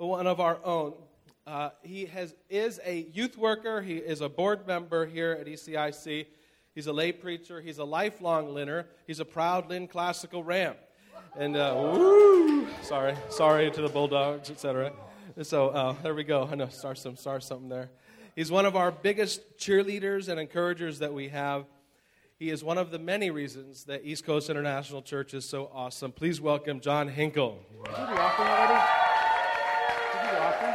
one of our own. Is a youth worker. He is a board member here at ECIC. He's a lay preacher. He's a lifelong Linner. He's a proud Lynn Classical Ram. And, sorry to the Bulldogs, etc. So there we go. I know, start something there. He's one of our biggest cheerleaders and encouragers that we have. He is one of the many reasons that East Coast International Church is so awesome. Please welcome John Hinkle. Did you do the offering already? Did you do the offering?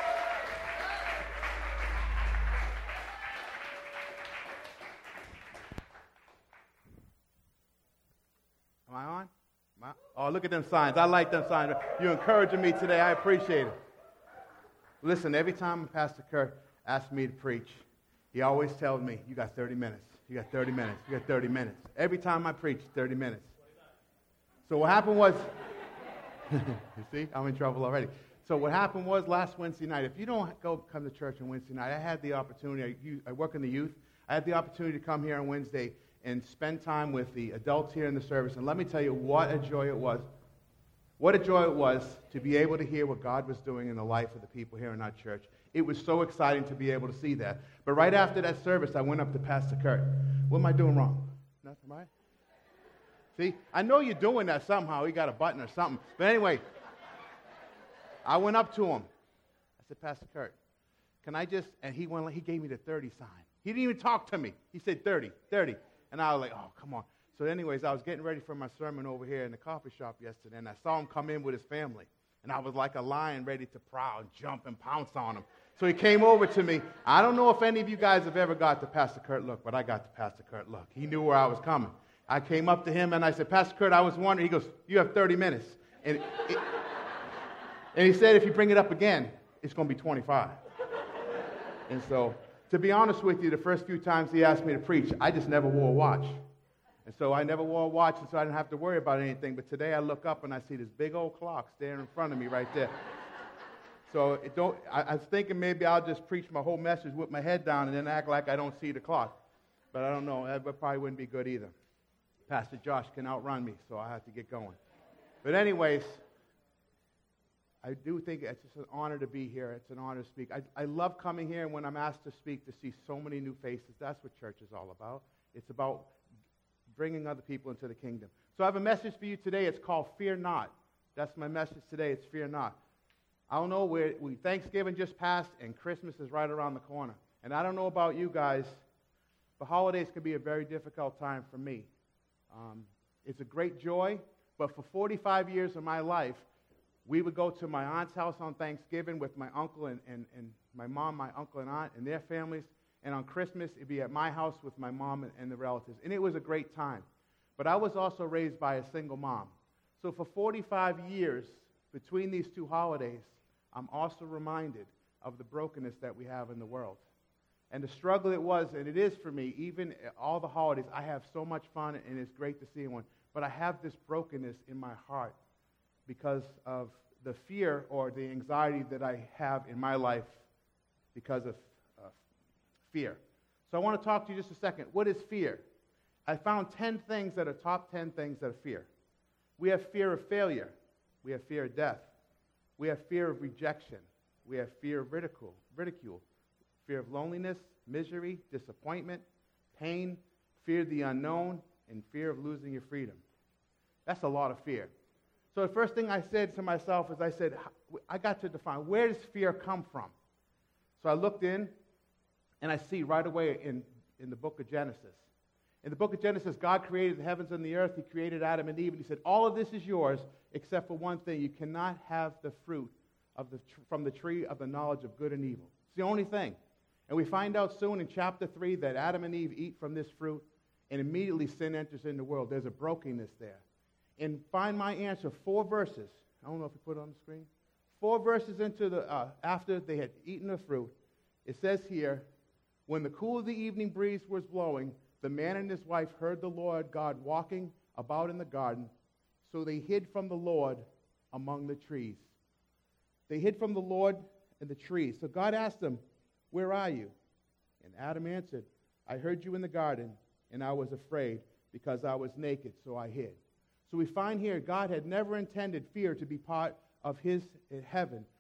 Am I on? Oh, look at them signs. I like them signs. You're encouraging me today. I appreciate it. Listen, every time Pastor Kurt asks me to preach, he always tells me, you got 30 minutes. You got 30 minutes. You got 30 minutes. Every time I preach, 30 minutes. So what happened was, you see, I'm in trouble already. So what happened was last Wednesday night, if you don't come to church on Wednesday night, I had the opportunity, I work in the youth, I had the opportunity to come here on Wednesday and spend time with the adults here in the service. And let me tell you what a joy it was. What a joy it was to be able to hear what God was doing in the life of the people here in our church. It was so exciting to be able to see that. But right after that service, I went up to Pastor Kurt. What am I doing wrong? Nothing, right? See, I know you're doing that somehow. He got a button or something. But anyway, I went up to him. I said, Pastor Kurt, can I just, and he gave me the 30 sign. He didn't even talk to me. He said 30. And I was like, oh, come on. So anyways, I was getting ready for my sermon over here in the coffee shop yesterday, and I saw him come in with his family. And I was like a lion ready to prowl and jump and pounce on him. So he came over to me. I don't know if any of you guys have ever got the Pastor Kurt look, but I got the Pastor Kurt look. He knew where I was coming. I came up to him, and I said, Pastor Kurt, I was wondering. He goes, you have 30 minutes. And he said, if you bring it up again, it's going to be 25. And so, to be honest with you, the first few times he asked me to preach, I just never wore a watch. And so I never wore a watch, and so I didn't have to worry about anything. But today I look up, and I see this big old clock staring in front of me right there. So I was thinking maybe I'll just preach my whole message with my head down and then act like I don't see the clock. But I don't know. That probably wouldn't be good either. Pastor Josh can outrun me, so I have to get going. But anyways, I do think it's just an honor to be here. It's an honor to speak. I love coming here, and when I'm asked to speak, to see so many new faces. That's what church is all about. It's about bringing other people into the kingdom. So I have a message for you today. It's called Fear Not. That's my message today. It's Fear Not. I don't know, Thanksgiving just passed, and Christmas is right around the corner. And I don't know about you guys, but holidays can be a very difficult time for me. It's a great joy, but for 45 years of my life, we would go to my aunt's house on Thanksgiving with my uncle and my mom, my uncle and aunt, and their families. And on Christmas, it'd be at my house with my mom and the relatives. And it was a great time. But I was also raised by a single mom. So for 45 years, between these two holidays, I'm also reminded of the brokenness that we have in the world. And the struggle it was, and it is for me, even all the holidays, I have so much fun, and it's great to see one. But I have this brokenness in my heart because of the fear or the anxiety that I have in my life because of fear. So I want to talk to you just a second. What is fear? I found 10 things that are top 10 things that are fear. We have fear of failure. We have fear of death. We have fear of rejection. We have fear of ridicule, fear of loneliness, misery, disappointment, pain, fear of the unknown, and fear of losing your freedom. That's a lot of fear. So the first thing I said to myself is I got to define, where does fear come from? So I looked in, and I see right away in the book of Genesis. In the book of Genesis, God created the heavens and the earth. He created Adam and Eve, and he said, all of this is yours except for one thing. You cannot have the fruit from the tree of the knowledge of good and evil. It's the only thing. And we find out soon in chapter 3 that Adam and Eve eat from this fruit, and immediately sin enters in the world. There's a brokenness there. And find my answer, 4 verses. I don't know if you put it on the screen. 4 verses into after they had eaten the fruit, it says here, when the cool of the evening breeze was blowing, the man and his wife heard the Lord God walking about in the garden, so they hid from the Lord among the trees. They hid from the Lord in the trees. So God asked them, where are you? And Adam answered, I heard you in the garden, and I was afraid because I was naked, so I hid. So we find here God had never intended fear to be part of his heaven,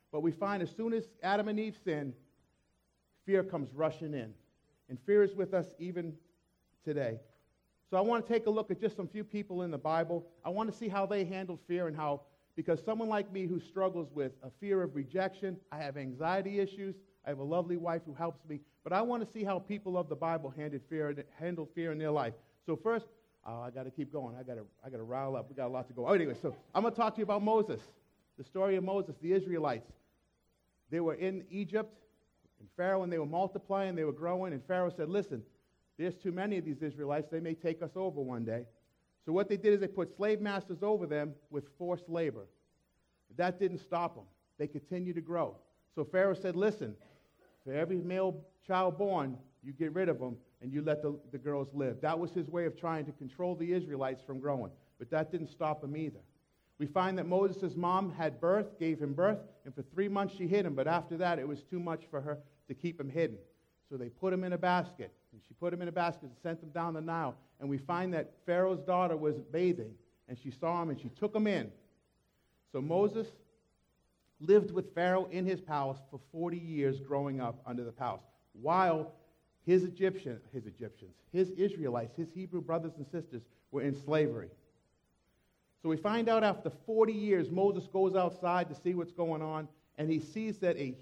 But we find as soon as Adam and Eve sin, fear comes rushing in. And fear is with us even today. So I want to take a look at just some few people in the Bible. I want to see how they handled fear and how, because someone like me who struggles with a fear of rejection, I have anxiety issues, I have a lovely wife who helps me, but I want to see how people of the Bible handled fear in their life. So first, I got to keep going. I got to rile up. We got a lot to go. Anyway, so I'm going to talk to you about Moses, the story of Moses, the Israelites. They were in Egypt, and Pharaoh, and they were multiplying, they were growing, and Pharaoh said, listen, there's too many of these Israelites. They may take us over one day. So what they did is they put slave masters over them with forced labor. That didn't stop them. They continued to grow. So Pharaoh said, listen, for every male child born, you get rid of them, and you let the girls live. That was his way of trying to control the Israelites from growing. But that didn't stop him either. We find that Moses' mom gave him birth, and for 3 months she hid him, but after that it was too much for her to keep him hidden. So they put him in a basket, and she put him in a basket and sent him down the Nile, and we find that Pharaoh's daughter was bathing, and she saw him, and she took him in. So Moses lived with Pharaoh in his palace for 40 years growing up under the palace, while his Israelites, his Hebrew brothers and sisters were in slavery. So we find out after 40 years, Moses goes outside to see what's going on, and he sees that an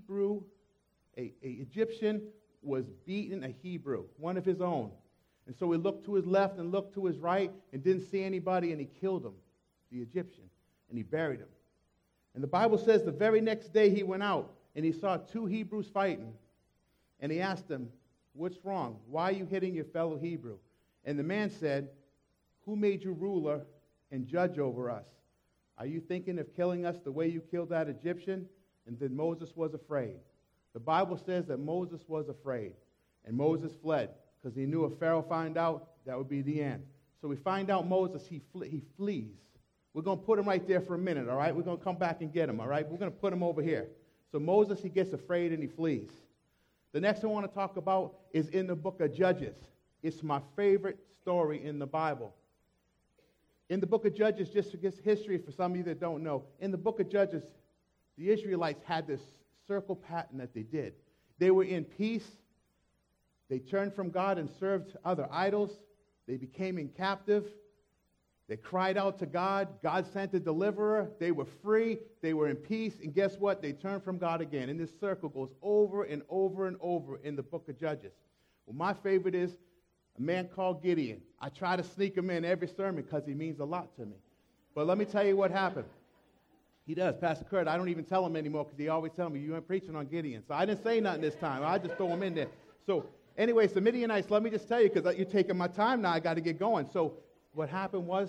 Egyptian was beating a Hebrew, one of his own. And so he looked to his left and looked to his right and didn't see anybody, and he killed him, the Egyptian, and he buried him. And the Bible says the very next day he went out, and he saw 2 Hebrews fighting, and he asked them, what's wrong? Why are you hitting your fellow Hebrew? And the man said, who made you ruler and judge over us? Are you thinking of killing us the way you killed that Egyptian? And then Moses was afraid. The Bible says that Moses was afraid, and Moses fled because he knew if Pharaoh found out, that would be the end. So we find out Moses, he flees. We're going to put him right there for a minute, all right? We're going to come back and get him, all right? We're going to put him over here. So Moses, he gets afraid and he flees. The next one I want to talk about is in the book of Judges. It's my favorite story in the Bible. In the book of Judges, just for history for some of you that don't know, in the book of Judges, the Israelites had this circle pattern that they did. They were in peace. They turned from God and served other idols. They became in captive. They cried out to God. God sent a deliverer. They were free. They were in peace. And guess what? They turned from God again. And this circle goes over and over and over in the book of Judges. Well, my favorite is a man called Gideon. I try to sneak him in every sermon because he means a lot to me. But let me tell you what happened. He does. Pastor Kurt, I don't even tell him anymore because he always tells me, you ain't preaching on Gideon. So I didn't say nothing this time. I just throw him in there. So anyway, the Midianites, let me just tell you, because you're taking my time now, I got to get going. So what happened was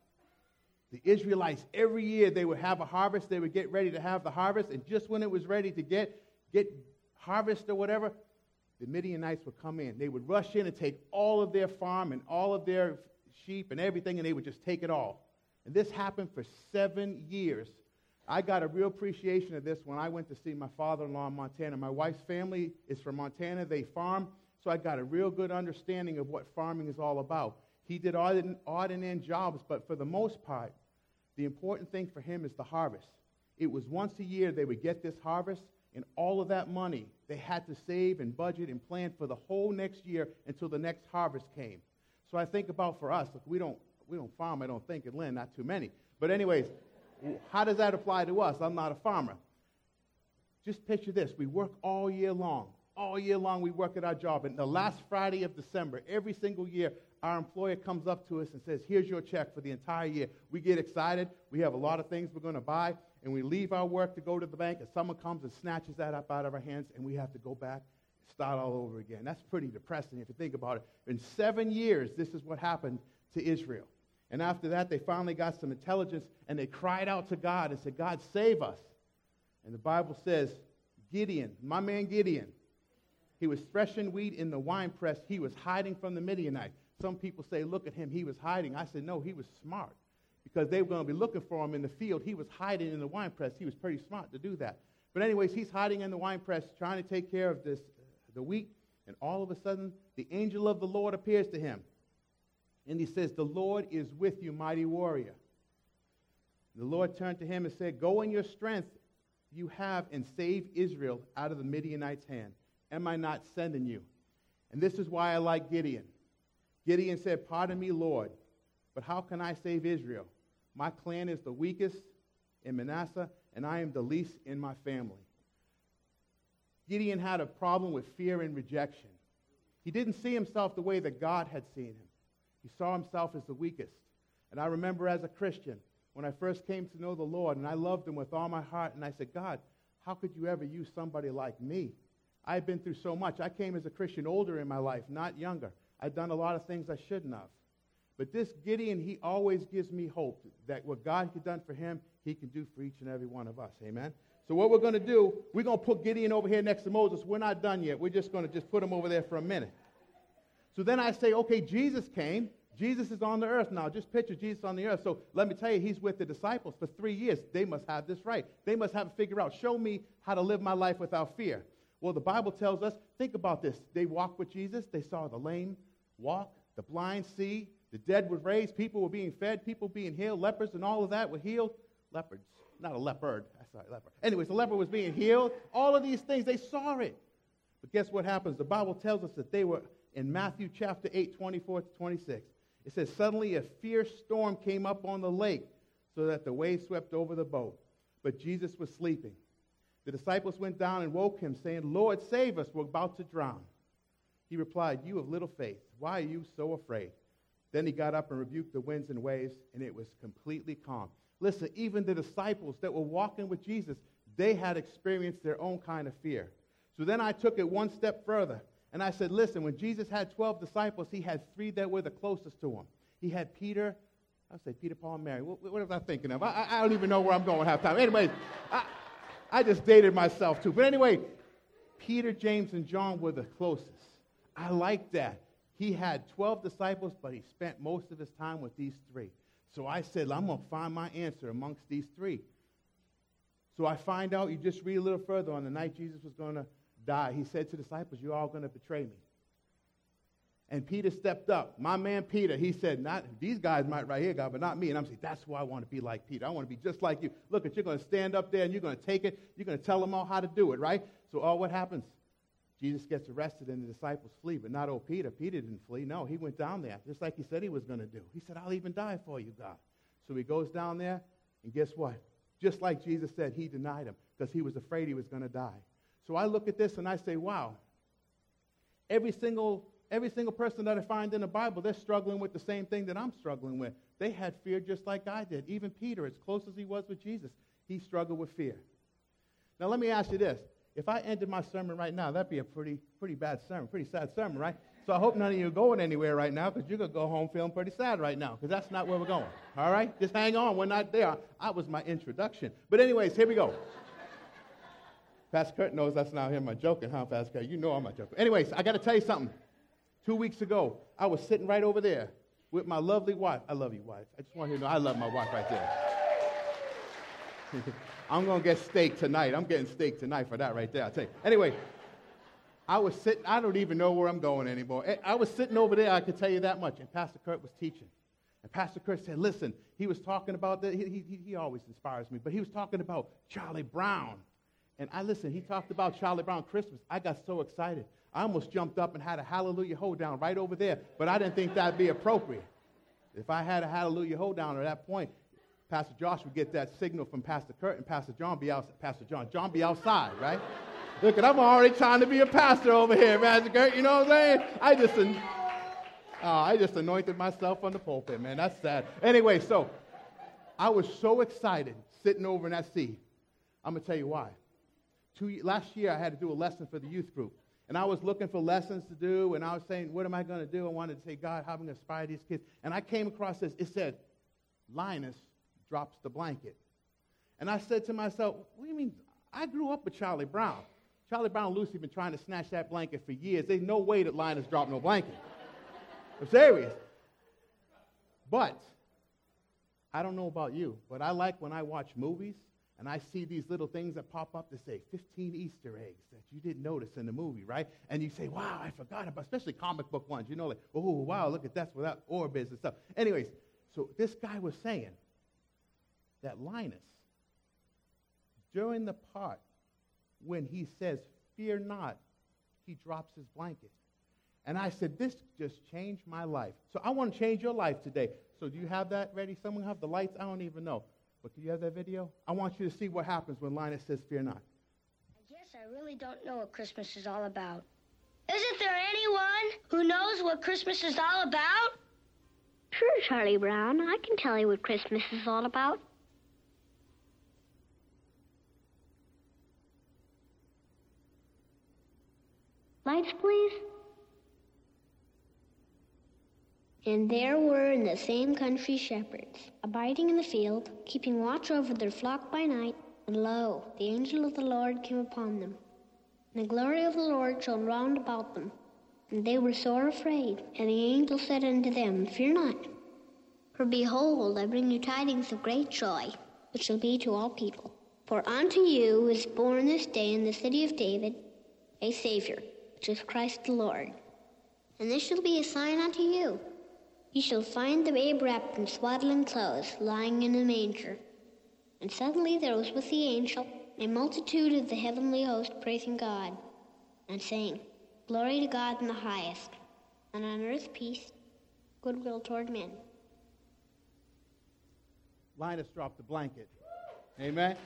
the Israelites, every year they would have a harvest. They would get ready to have the harvest. And just when it was ready to get harvest or whatever, the Midianites would come in. They would rush in and take all of their farm and all of their sheep and everything, and they would just take it all. And this happened for 7 years. I got a real appreciation of this when I went to see my father-in-law in Montana. My wife's family is from Montana. They farm, so I got a real good understanding of what farming is all about. He did odd and end jobs, but for the most part, the important thing for him is the harvest. It was once a year they would get this harvest, and all of that money they had to save and budget and plan for the whole next year until the next harvest came. So I think about for us, look, we don't farm, I don't think, in Lynn, not too many. But anyways, how does that apply to us? I'm not a farmer. Just picture this. We work all year long. All year long we work at our job. And the last Friday of December, every single year, our employer comes up to us and says, here's your check for the entire year. We get excited. We have a lot of things we're going to buy. And we leave our work to go to the bank, and someone comes and snatches that up out of our hands, and we have to go back and start all over again. That's pretty depressing if you think about it. In 7 years, this is what happened to Israel. And after that, they finally got some intelligence, and they cried out to God and said, God, save us. And the Bible says, Gideon, my man Gideon, he was threshing wheat in the winepress. He was hiding from the Midianites. Some people say, look at him, he was hiding. I said, no, he was smart, because they were going to be looking for him in the field. He was hiding in the winepress. He was pretty smart to do that. But anyways, he's hiding in the winepress, trying to take care of the wheat, and all of a sudden, the angel of the Lord appears to him. And he says, the Lord is with you, mighty warrior. The Lord turned to him and said, go in your strength. you have and save Israel out of the Midianites' hand? Am I not sending you? And this is why I like Gideon. Gideon said, pardon me, Lord, but how can I save Israel? My clan is the weakest in Manasseh, and I am the least in my family. Gideon had a problem with fear and rejection. He didn't see himself the way that God had seen him. He saw himself as the weakest. And I remember as a Christian, when I first came to know the Lord, and I loved him with all my heart, and I said, God, how could you ever use somebody like me? I've been through so much. I came as a Christian older in my life, not younger. I've done a lot of things I shouldn't have. But this Gideon, he always gives me hope that what God has done for him, he can do for each and every one of us. Amen? So what we're going to do, we're going to put Gideon over here next to Moses. We're not done yet. We're just going to put him over there for a minute. So then I say, okay, Jesus came. Jesus is on the earth now. Just picture Jesus on the earth. So let me tell you, he's with the disciples for 3 years. They must have this right. They must have it figured out. Show me how to live my life without fear. Well, the Bible tells us, think about this. They walked with Jesus. They saw the lame walk, the blind see, the dead were raised, people were being fed, people being healed, lepers and all of that were healed. Leopards, not a leopard. Sorry, leopard. Anyways, the leper was being healed. All of these things, they saw it. But guess what happens? The Bible tells us that they were in Matthew chapter 8, 24 to 26. It says, suddenly a fierce storm came up on the lake so that the waves swept over the boat. But Jesus was sleeping. The disciples went down and woke him, saying, Lord, save us, we're about to drown. He replied, you of little faith, why are you so afraid? Then he got up and rebuked the winds and waves, and it was completely calm. Listen, even the disciples that were walking with Jesus, they had experienced their own kind of fear. So then I took it one step further, and I said, listen, when Jesus had 12 disciples, he had 3 that were the closest to him. He had Peter, I'll say Peter, Paul, and Mary. What was I thinking of? I don't even know where I'm going half time. Anyways, I just dated myself too. But anyway, Peter, James, and John were the closest. I like that. He had 12 disciples, but he spent most of his time with these 3. So I said, I'm going to find my answer amongst these 3. So I find out, you just read a little further, on the night Jesus was going to die, he said to the disciples, you're all going to betray me. And Peter stepped up. My man Peter, he said, not these guys might right here, God, but not me. And I'm saying, that's why I want to be like Peter. I want to be just like you. Look, you're going to stand up there and you're going to take it. You're going to tell them all how to do it, right? So what happens? Jesus gets arrested and the disciples flee, but not old Peter. Peter didn't flee. No, he went down there, just like he said he was going to do. He said, I'll even die for you, God. So he goes down there, and guess what? Just like Jesus said, he denied him because he was afraid he was going to die. So I look at this and I say, wow, every single person that I find in the Bible, they're struggling with the same thing that I'm struggling with. They had fear just like I did. Even Peter, as close as he was with Jesus, he struggled with fear. Now let me ask you this. If I ended my sermon right now, that'd be a pretty bad sermon, pretty sad sermon, right? So I hope none of you are going anywhere right now because you're going to go home feeling pretty sad right now because that's not where we're going, all right? Just hang on. We're not there. That was my introduction. But anyways, here we go. Pastor Kurt knows that's not him. I'm joking, huh, Pastor Kurt? You know I'm not joking. Anyways, I got to tell you something. 2 weeks ago, I was sitting right over there with my lovely wife. I love you, wife. I just want you to know I love my wife right there. I'm going to get steak tonight. I'm getting steak tonight for that right there, I'll tell you. Anyway, I was sitting, I don't even know where I'm going anymore. I was sitting over there, I can tell you that much, and Pastor Kurt was teaching. And Pastor Kurt said, listen, he was talking about, he always inspires me, but he was talking about Charlie Brown. And he talked about Charlie Brown Christmas. I got so excited. I almost jumped up and had a hallelujah hoedown right over there, but I didn't think that would be appropriate. If I had a hallelujah hoedown at that point, Pastor Josh would get that signal from Pastor Kurt, and Pastor John be outside, right? Look, I'm already trying to be a pastor over here, Pastor Kurt, you know what I'm saying? I just anointed myself on the pulpit, man. That's sad. Anyway, so I was so excited sitting over in that seat. I'm going to tell you why. Last year, I had to do a lesson for the youth group. And I was looking for lessons to do, and I was saying, what am I going to do? I wanted to say, God, how am I going to inspire these kids? And I came across this. It said, Linus drops the blanket. And I said to myself, what do you mean? I grew up with Charlie Brown. Charlie Brown and Lucy have been trying to snatch that blanket for years. There's no way that Linus dropped no blanket. I'm serious. But I don't know about you, but I like when I watch movies and I see these little things that pop up that say 15 Easter eggs that you didn't notice in the movie, right? And you say, wow, I forgot about, especially comic book ones. You know, like, oh, wow, look at that's without orbits and stuff. Anyways, so this guy was saying that Linus during the part when he says, fear not, he drops his blanket. And I said, this just changed my life. So I want to change your life today. So do you have that ready? Someone have the lights? I don't even know. But do you have that video? I want you to see what happens when Linus says, fear not. I guess I really don't know what Christmas is all about. Isn't there anyone who knows what Christmas is all about? Sure, Charlie Brown. I can tell you what Christmas is all about. Lights, please. And there were in the same country shepherds, abiding in the field, keeping watch over their flock by night. And lo, the angel of the Lord came upon them. And the glory of the Lord shone round about them. And they were sore afraid. And the angel said unto them, fear not. For behold, I bring you tidings of great joy, which shall be to all people. For unto you is born this day in the city of David a Savior, which is Christ the Lord. And this shall be a sign unto you. Ye shall find the babe wrapped in swaddling clothes, lying in a manger. And suddenly there was with the angel a multitude of the heavenly host praising God, and saying, Glory to God in the highest, and on earth peace, goodwill toward men. Linus dropped the blanket. Amen.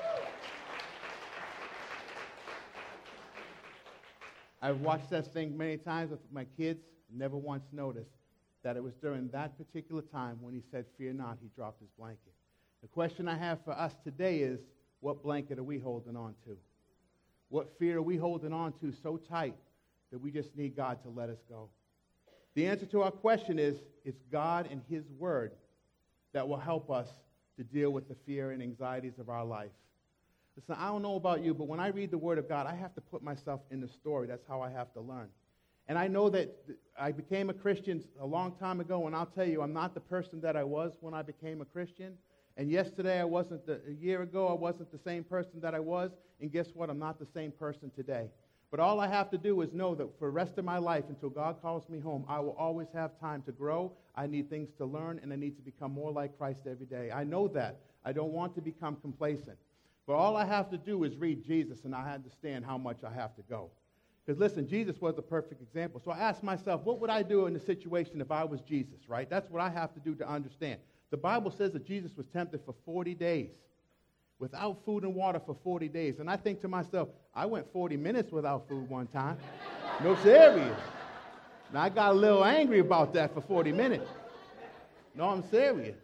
I've watched that thing many times with my kids, never once noticed that it was during that particular time when he said, fear not, he dropped his blanket. The question I have for us today is, what blanket are we holding on to? What fear are we holding on to so tight that we just need God to let us go? The answer to our question is, it's God and his word that will help us to deal with the fear and anxieties of our life. Listen, I don't know about you, but when I read the word of God, I have to put myself in the story. That's how I have to learn. And I know that I became a Christian a long time ago, and I'll tell you, I'm not the person that I was when I became a Christian. And yesterday, a year ago, I wasn't the same person that I was. And guess what? I'm not the same person today. But all I have to do is know that for the rest of my life, until God calls me home, I will always have time to grow. I need things to learn, and I need to become more like Christ every day. I know that. I don't want to become complacent. But all I have to do is read Jesus, and I understand how much I have to go. Because listen, Jesus was the perfect example. So I asked myself, what would I do in a situation if I was Jesus, right? That's what I have to do to understand. The Bible says that Jesus was tempted for 40 days, without food and water for 40 days. And I think to myself, I went 40 minutes without food one time. No, serious. Now, I got a little angry about that for 40 minutes. No, I'm serious.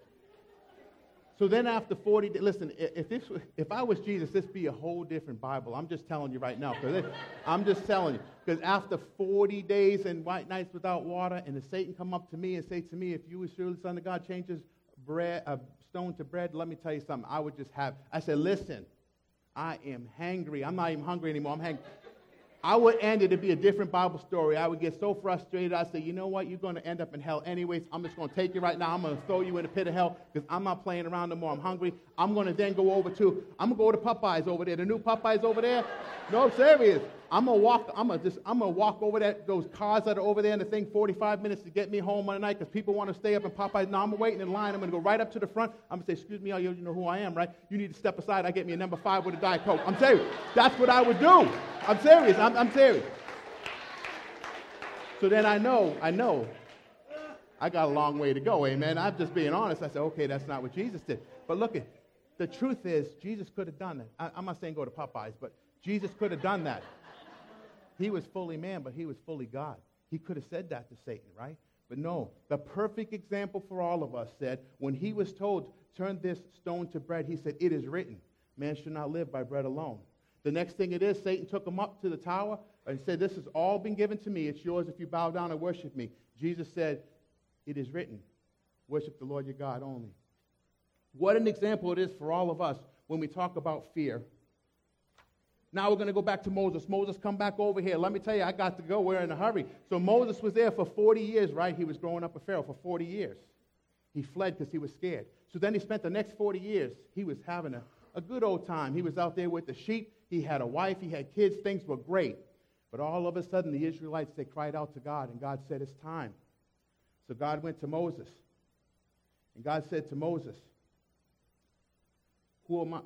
So then after 40 days, listen, if I was Jesus, this would be a whole different Bible. I'm just telling you right now. I'm just telling you. Because after 40 days and white nights without water, and if Satan come up to me and say to me, if you were surely the Son of God, change this stone to bread, let me tell you something. I said, listen, I am hangry. I'm not even hungry anymore. I'm hangry. I would end it to be a different Bible story. I would get so frustrated. I'd say, you know what? You're going to end up in hell anyways. I'm just going to take you right now. I'm going to throw you in the pit of hell because I'm not playing around no more. I'm hungry. I'm going to then go over to Popeyes over there. The new Popeyes over there. No, I'm serious. I'm gonna walk over there, those cars that are over there in the thing 45 minutes to get me home on the night because people want to stay up in Popeyes. No, I'm waiting in line. I'm going to go right up to the front. I'm going to say, excuse me, you know who I am, right? You need to step aside. I get me a number 5 with a Diet Coke. I'm serious. That's what I would do. I'm serious. I'm serious. So then I know I got a long way to go, amen. I'm just being honest. I said, okay, that's not what Jesus did. But look, the truth is, Jesus could have done that. I'm not saying go to Popeyes, but Jesus could have done that. He was fully man, but he was fully God. He could have said that to Satan, right? But no, the perfect example for all of us said, when he was told, turn this stone to bread, he said, it is written, man should not live by bread alone. The next thing it is, Satan took him up to the tower and said, this has all been given to me. It's yours if you bow down and worship me. Jesus said, it is written, worship the Lord your God only. What an example it is for all of us when we talk about fear. Now we're going to go back to Moses. Moses, come back over here. Let me tell you, I got to go. We're in a hurry. So Moses was there for 40 years, right? He was growing up with Pharaoh for 40 years. He fled because he was scared. So then he spent the next 40 years. He was having a good old time. He was out there with the sheep. He had a wife. He had kids. Things were great. But all of a sudden, the Israelites, they cried out to God, and God said, it's time. So God went to Moses. And God said to Moses, who am I?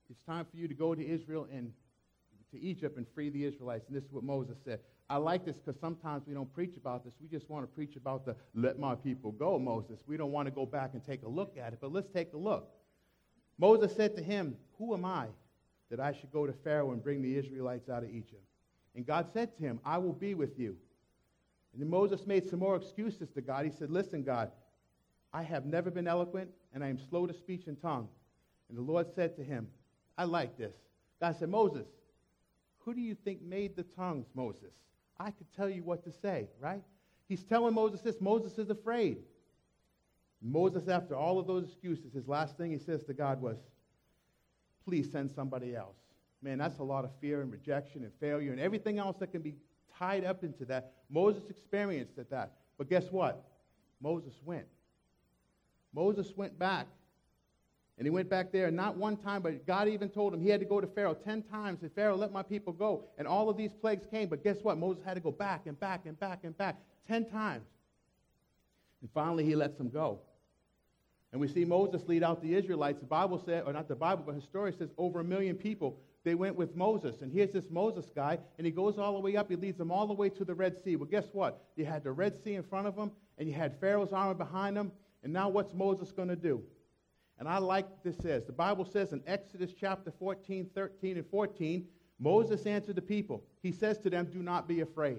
it's time for you to go to Israel and to Egypt and free the Israelites. And this is what Moses said. I like this because sometimes we don't preach about this. We just want to preach about the let my people go, Moses. We don't want to go back and take a look at it, but let's take a look. Moses said to him, who am I that I should go to Pharaoh and bring the Israelites out of Egypt? And God said to him, I will be with you. And then Moses made some more excuses to God. He said, listen, God, I have never been eloquent, and I am slow to speech and tongue. And the Lord said to him, I like this. God said, Moses, who do you think made the tongues, Moses? I could tell you what to say, right? He's telling Moses this. Moses is afraid. Moses, after all of those excuses, his last thing he says to God was, please send somebody else. Man, that's a lot of fear and rejection and failure and everything else that can be tied up into that. Moses experienced at that. But guess what? Moses went. Moses went back. And he went back there, and not one time, but God even told him he had to go to Pharaoh 10 times. And Pharaoh, let my people go. And all of these plagues came. But guess what? Moses had to go back and back and back and back 10 times. And finally, he lets them go. And we see Moses lead out the Israelites. The Bible said, or not the Bible, but historian says over 1 million people, they went with Moses. And here's this Moses guy, and he goes all the way up. He leads them all the way to the Red Sea. Well, guess what? You had the Red Sea in front of them, and you had Pharaoh's army behind them. And now what's Moses going to do? And I like what this says. The Bible says in Exodus chapter 14, 13, and 14, Moses answered the people. He says to them, do not be afraid.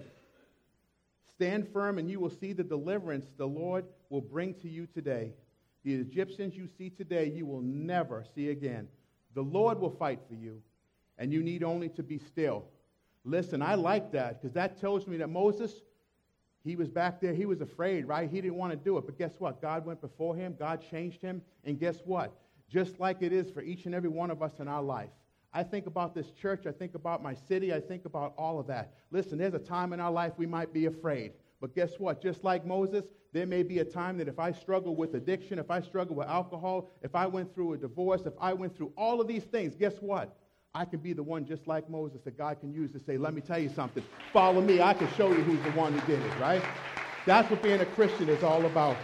Stand firm, and you will see the deliverance the Lord will bring to you today. The Egyptians you see today, you will never see again. The Lord will fight for you, and you need only to be still. Listen, I like that because that tells me that Moses, he was back there. He was afraid, right? He didn't want to do it. But guess what? God went before him. God changed him. And guess what? Just like it is for each and every one of us in our life. I think about this church. I think about my city. I think about all of that. Listen, there's a time in our life we might be afraid. But guess what? Just like Moses, there may be a time that if I struggle with addiction, if I struggle with alcohol, if I went through a divorce, if I went through all of these things, guess what? I can be the one just like Moses that God can use to say, let me tell you something. Follow me. I can show you who's the one who did it, right? That's what being a Christian is all about.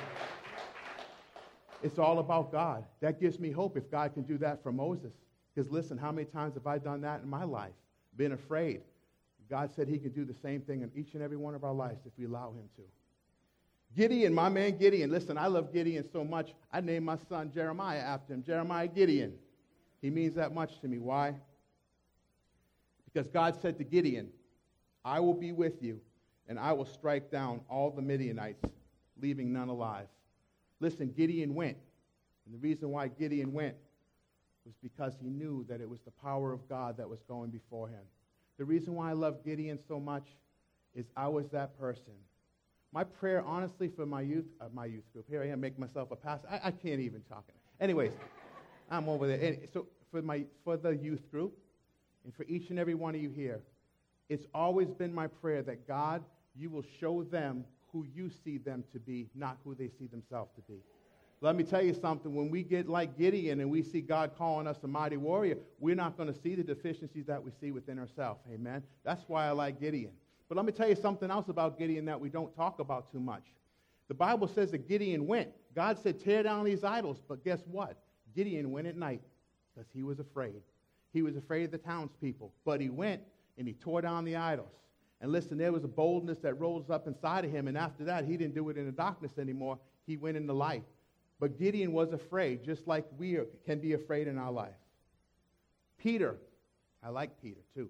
It's all about God. That gives me hope if God can do that for Moses. Because listen, how many times have I done that in my life? Been afraid. God said he can do the same thing in each and every one of our lives if we allow him to. Gideon, my man Gideon. Listen, I love Gideon so much, I named my son Jeremiah after him. Jeremiah Gideon. He means that much to me. Why? Because God said to Gideon, I will be with you, and I will strike down all the Midianites, leaving none alive. Listen, Gideon went. And the reason why Gideon went was because he knew that it was the power of God that was going before him. The reason why I love Gideon so much is I was that person. My prayer, honestly, for my youth group, here I am making myself a pastor. I can't even talk. Anyways, I'm over there. And so for the youth group, and for each and every one of you here, it's always been my prayer that God, you will show them who you see them to be, not who they see themselves to be. Let me tell you something. When we get like Gideon and we see God calling us a mighty warrior, we're not going to see the deficiencies that we see within ourselves. Amen? That's why I like Gideon. But let me tell you something else about Gideon that we don't talk about too much. The Bible says that Gideon went. God said, tear down these idols. But guess what? Gideon went at night because he was afraid. He was afraid of the townspeople. But he went and he tore down the idols. And listen, there was a boldness that rose up inside of him. And after that, he didn't do it in the darkness anymore. He went in the light. But Gideon was afraid, just like we can be afraid in our life. Peter, I like Peter too.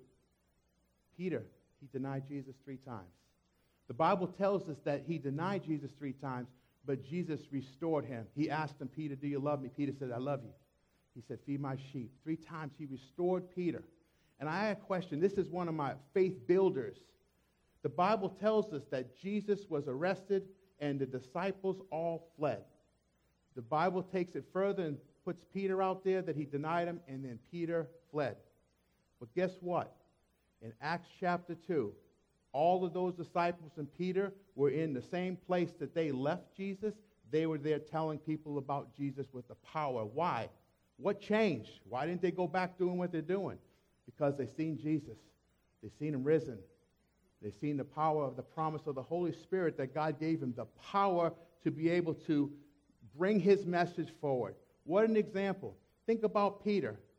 Peter, he denied Jesus 3 times. The Bible tells us that he denied Jesus 3 times, but Jesus restored him. He asked him, Peter, do you love me? Peter said, I love you. He said, feed my sheep. 3 times he restored Peter. And I had a question. This is one of my faith builders. The Bible tells us that Jesus was arrested and the disciples all fled. The Bible takes it further and puts Peter out there that he denied him, and then Peter fled. But guess what? In Acts chapter 2, all of those disciples and Peter were in the same place that they left Jesus. They were there telling people about Jesus with the power. Why? What changed? Why didn't they go back doing what they're doing? Because they seen Jesus. They seen him risen. They seen the power of the promise of the Holy Spirit that God gave him, the power to be able to bring his message forward. What an example. Think about Peter.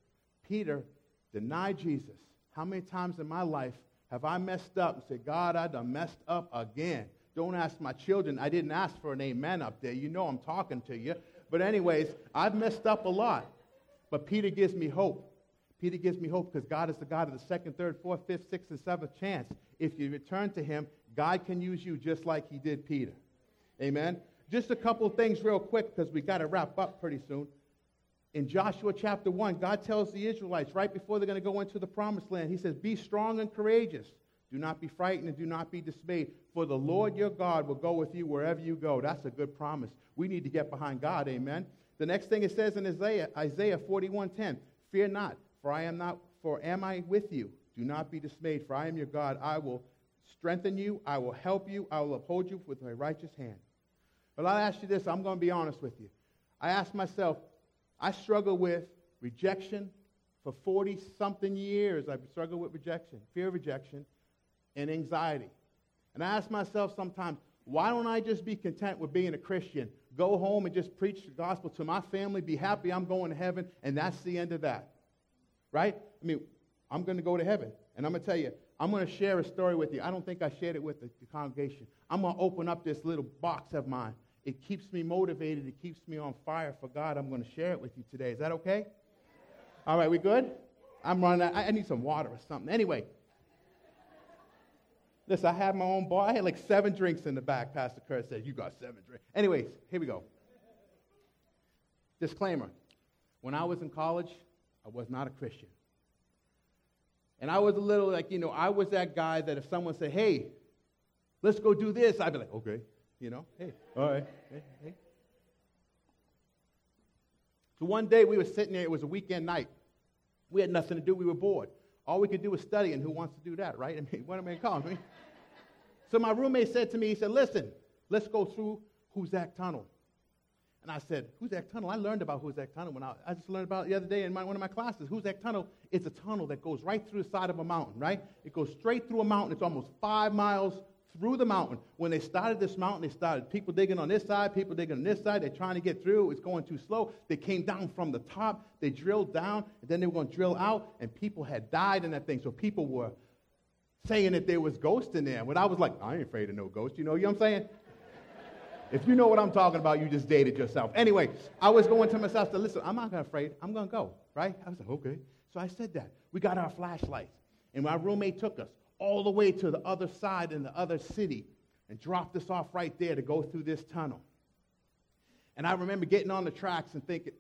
Peter denied Jesus. How many times in my life have I messed up and said, God, I done messed up again? Don't ask my children. I didn't ask for an amen up there. You know I'm talking to you. But anyways, I've messed up a lot. But Peter gives me hope. Peter gives me hope because God is the God of the second, third, fourth, fifth, sixth, and seventh chance. If you return to him, God can use you just like he did Peter. Amen? Just a couple of things real quick because we got to wrap up pretty soon. In Joshua chapter 1, God tells the Israelites right before they're going to go into the promised land, he says, be strong and courageous. Do not be frightened and do not be dismayed, for the Lord your God will go with you wherever you go. That's a good promise. We need to get behind God, amen? The next thing it says in Isaiah 41:10, fear not, for am I with you? Do not be dismayed, for I am your God. I will strengthen you, I will help you, I will uphold you with my righteous hand. But I'll ask you this, I'm going to be honest with you. I ask myself, I struggle with rejection for 40-something years. I've struggled with rejection, fear of rejection, and anxiety. And I ask myself sometimes, why don't I just be content with being a Christian, go home and just preach the gospel to my family, be happy I'm going to heaven, and that's the end of that, right? I mean, I'm going to go to heaven, and I'm going to tell you, I'm going to share a story with you. I don't think I shared it with the congregation. I'm going to open up this little box of mine. It keeps me motivated. It keeps me on fire for God. I'm going to share it with you today. Is that okay? All right, we good? I'm running out. I need some water or something. Anyway. Listen, I had my own bar. I had like 7 drinks in the back. Pastor Kurt said, you got 7 drinks. Anyways, here we go. Disclaimer. When I was in college, I was not a Christian. And I was a little like, I was that guy that if someone said, hey, let's go do this, I'd be like, okay. Hey, all right. Hey. So one day we were sitting there. It was a weekend night. We had nothing to do. We were bored. All we could do was study, and who wants to do that, right? I mean, what am I calling me? So my roommate said to me, he said, listen, let's go through Hoosac Tunnel. And I said, Hoosac Tunnel? I learned about Hoosac Tunnel when I just learned about it the other day in one of my classes. Hoosac Tunnel is a tunnel that goes right through the side of a mountain, right? It goes straight through a mountain. It's almost 5 miles through the mountain. When they started this mountain, they started people digging on this side, people digging on this side. They're trying to get through. It's going too slow. They came down from the top. They drilled down, and then they were going to drill out, and people had died in that thing. So people were saying that there was ghosts in there. But I was like, I ain't afraid of no ghosts. You know what I'm saying? If you know what I'm talking about, you just dated yourself. Anyway, I was going to myself, listen, I'm not afraid. I'm going to go, right? I was like, okay. So I said that. We got our flashlights, and my roommate took us all the way to the other side in the other city and dropped us off right there to go through this tunnel. And I remember getting on the tracks and thinking,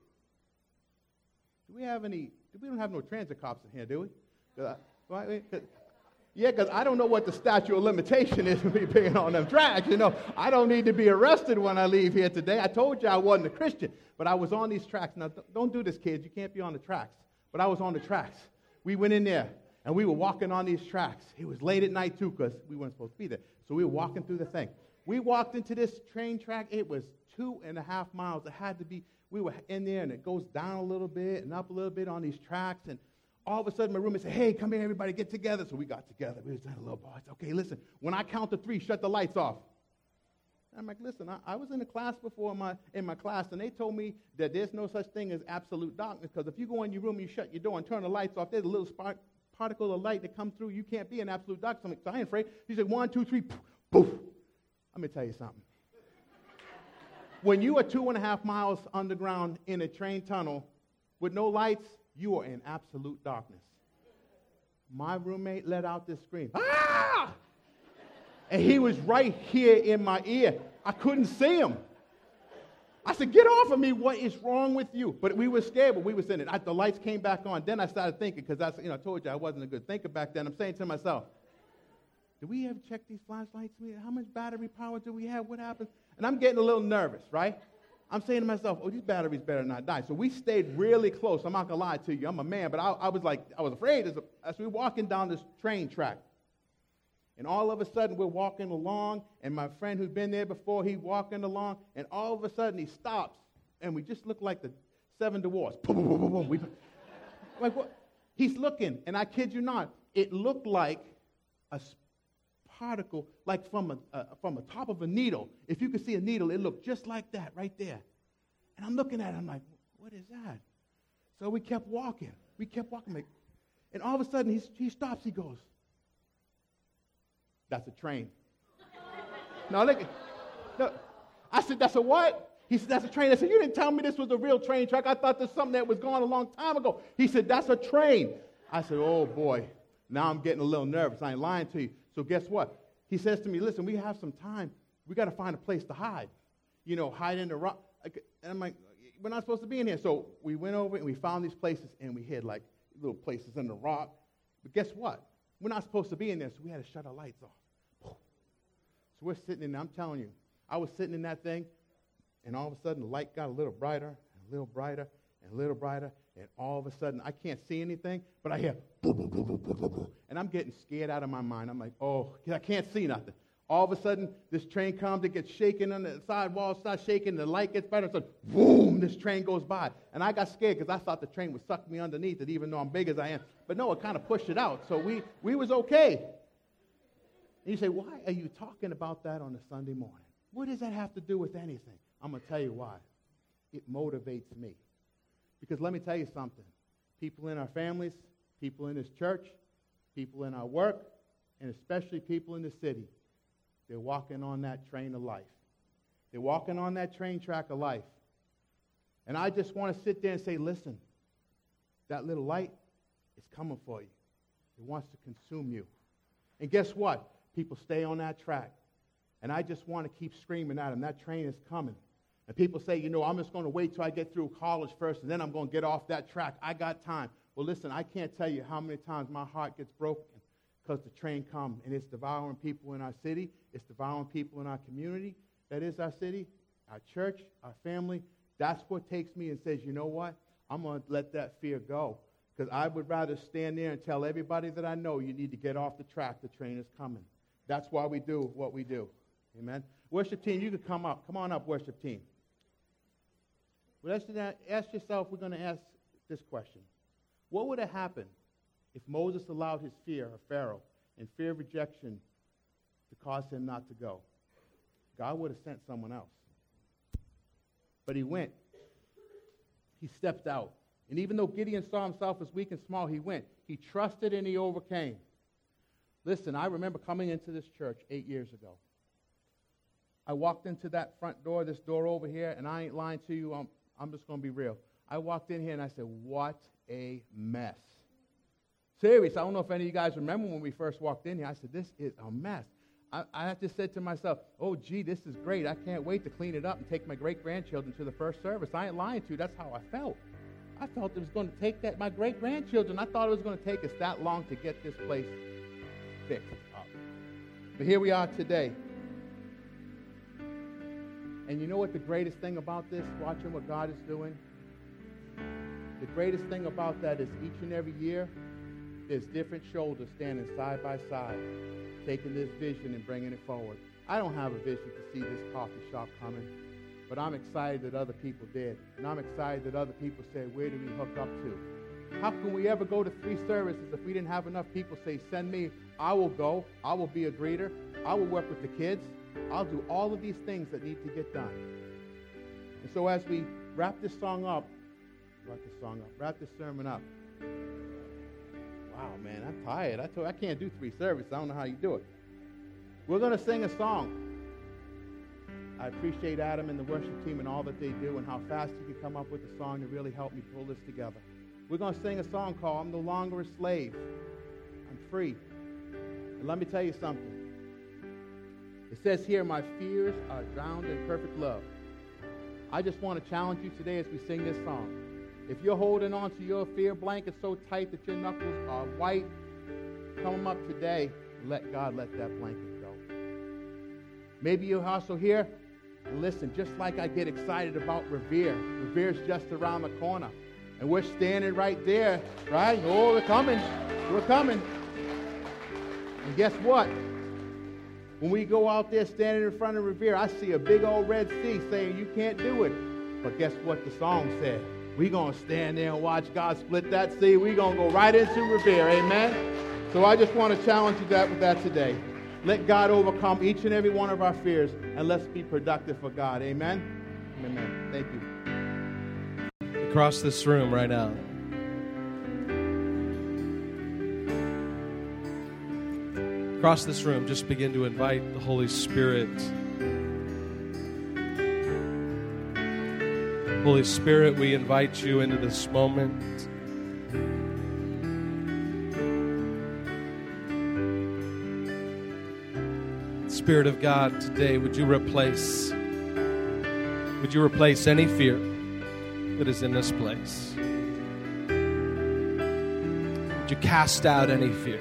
we don't have no transit cops in here, do we? Yeah, because I don't know what the statute of limitation is for me being on them tracks. I don't need to be arrested when I leave here today. I told you I wasn't a Christian, but I was on these tracks. Now, don't do this, kids. You can't be on the tracks. But I was on the tracks. We went in there. And we were walking on these tracks. It was late at night, too, because we weren't supposed to be there. So we were walking through the thing. We walked into this train track. It was 2.5 miles. It had to be. We were in there, and it goes down a little bit and up a little bit on these tracks. And all of a sudden, my roommate said, hey, come here, everybody, get together. So we got together. We was in a little bar. I said, okay, listen, when I count to 3, shut the lights off. And I'm like, listen, I was in a class before in my class, and they told me that there's no such thing as absolute darkness, because if you go in your room, you shut your door and turn the lights off, there's a little particle of light that comes through. You can't be in absolute darkness. I'm like, so I ain't afraid. He said, 1, 2, 3, poof. Let me tell you something. When you are 2.5 miles underground in a train tunnel with no lights, you are in absolute darkness. My roommate let out this scream. Ah! And he was right here in my ear. I couldn't see him. I said, get off of me. What is wrong with you? But we were scared, but we were sitting. The lights came back on. Then I started thinking, because I told you I wasn't a good thinker back then. I'm saying to myself, did we ever check these flashlights? How much battery power do we have? What happened? And I'm getting a little nervous, right? I'm saying to myself, these batteries better not die. So we stayed really close. I'm not going to lie to you. I'm a man, but I was afraid as we were walking down this train track. And all of a sudden, we're walking along, and my friend who'd been there before, he's walking along, and all of a sudden, he stops, and we just look like the 7 Dwarfs. Boom, boom, boom, boom, boom. Like what? He's looking, and I kid you not, it looked like a particle, like from the top of a needle. If you could see a needle, it looked just like that right there. And I'm looking at it, I'm like, what is that? So we kept walking. And all of a sudden, he stops. He goes, that's a train. Now, look. No. I said, that's a what? He said, that's a train. I said, you didn't tell me this was a real train track. I thought this was something that was going a long time ago. He said, that's a train. I said, oh, boy. Now I'm getting a little nervous. I ain't lying to you. So guess what? He says to me, listen, we have some time. We got to find a place to hide. Hide in the rock. And I'm like, we're not supposed to be in here. So we went over and we found these places and we hid like little places in the rock. But guess what? We're not supposed to be in there, so we had to shut our lights off. So we're sitting in there. I'm telling you, I was sitting in that thing, and all of a sudden the light got a little brighter, and a little brighter, and a little brighter, and all of a sudden I can't see anything, but I hear boo, boo, boo, boo, boo, boo, boo. And I'm getting scared out of my mind. I'm like, oh, I can't see nothing. All of a sudden, this train comes, it gets shaken on the sidewall, starts shaking, the light gets brighter, so boom, this train goes by. And I got scared because I thought the train would suck me underneath it, even though I'm big as I am. But no, it kind of pushed it out, so we was okay. And you say, why are you talking about that on a Sunday morning? What does that have to do with anything? I'm going to tell you why. It motivates me. Because let me tell you something. People in our families, people in this church, people in our work, and especially people in the city, they're walking on that train of life. They're walking on that train track of life. And I just want to sit there and say, listen, that little light is coming for you. It wants to consume you. And guess what? People stay on that track. And I just want to keep screaming at them, that train is coming. And people say, I'm just going to wait till I get through college first, and then I'm going to get off that track. I got time. Well, listen, I can't tell you how many times my heart gets broken because the train comes, and it's devouring people in our city. It's devouring people in our community. That is our city, our church, our family. That's what takes me and says, you know what? I'm going to let that fear go. Because I would rather stand there and tell everybody that I know, you need to get off the track. The train is coming. That's why we do what we do. Amen. Worship team, you can come up. Come on up, worship team. Well, ask yourself, we're going to ask this question. What would have happened if Moses allowed his fear of Pharaoh and fear of rejection to cause him not to go? God would have sent someone else. But he went. He stepped out. And even though Gideon saw himself as weak and small, he went. He trusted and he overcame. Listen, I remember coming into this church 8 years ago. I walked into that front door, this door over here, and I ain't lying to you. I'm just going to be real. I walked in here and I said, what a mess. Serious. I don't know if any of you guys remember when we first walked in here. I said, this is a mess. I just said to myself, oh, gee, this is great. I can't wait to clean it up and take my great-grandchildren to the first service. I ain't lying to you. That's how I felt. I felt it was going to take my great-grandchildren. I thought it was going to take us that long to get this place fixed up. But here we are today. And you know what the greatest thing about this, watching what God is doing? The greatest thing about that is each and every year, there's different shoulders standing side by side, taking this vision and bringing it forward. I don't have a vision to see this coffee shop coming, but I'm excited that other people did. And I'm excited that other people said, where do we hook up to? How can we ever go to 3 services if we didn't have enough people say, send me, I will go, I will be a greeter, I will work with the kids, I'll do all of these things that need to get done. And so as we wrap this sermon up, wow, man, I'm tired. I can't do 3 services. I don't know how you do it. We're going to sing a song. I appreciate Adam and the worship team and all that they do and how fast you can come up with a song to really help me pull this together. We're going to sing a song called I'm No Longer a Slave. I'm free. And let me tell you something. It says here, my fears are drowned in perfect love. I just want to challenge you today as we sing this song. If you're holding on to your fear blanket so tight that your knuckles are white, come up today and let God let that blanket go. Maybe you're also here, and listen, just like I get excited about Revere. Revere's just around the corner. And we're standing right there, right? Oh, we're coming. We're coming. And guess what? When we go out there standing in front of Revere, I see a big old red sea saying you can't do it. But guess what the song said? We're going to stand there and watch God split that sea. We're going to go right into Revere. Amen? So I just want to challenge you with that today. Let God overcome each and every one of our fears, and let's be productive for God. Amen? Amen. Thank you. Across this room right now, Across this room, just begin to invite the Holy Spirit. Holy Spirit, we invite you into this moment. Spirit of God, today, would you replace any fear that is in this place? Would you cast out any fear?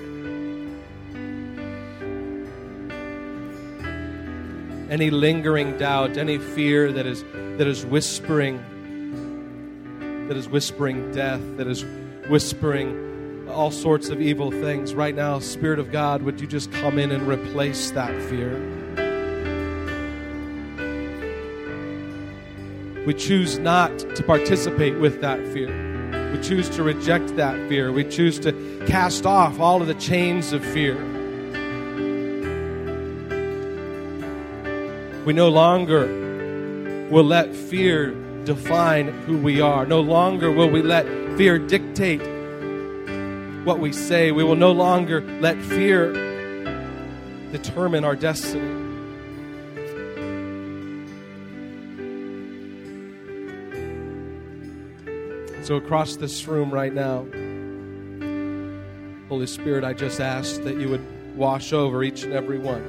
Any lingering doubt, any fear that is whispering death, that is whispering all sorts of evil things. Right now, Spirit of God, would you just come in and replace that fear? We choose not to participate with that fear. We choose to reject that fear. We choose to cast off all of the chains of fear. We no longer will let fear define who we are. No longer will we let fear dictate what we say. We will no longer let fear determine our destiny. So across this room right now, Holy Spirit, I just ask that you would wash over each and every one.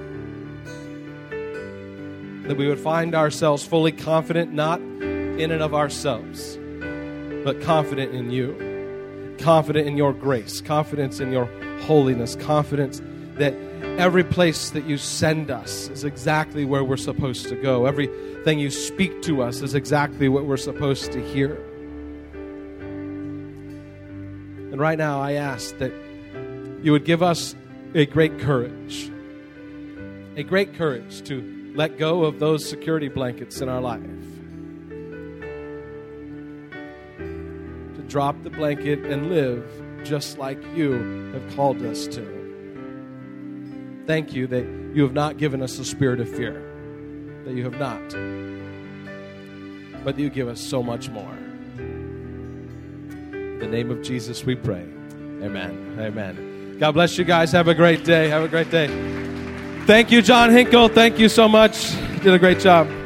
That we would find ourselves fully confident, not in and of ourselves, but confident in you. Confident in your grace, confidence in your holiness, confidence that every place that you send us is exactly where we're supposed to go. Everything you speak to us is exactly what we're supposed to hear. And right now I ask that you would give us a great courage to let go of those security blankets in our life. To drop the blanket and live just like you have called us to. Thank you that you have not given us a spirit of fear. That you have not. But you give us so much more. In the name of Jesus we pray. Amen. Amen. God bless you guys. Have a great day. Have a great day. Thank you, John Hinkle. Thank you so much. You did a great job.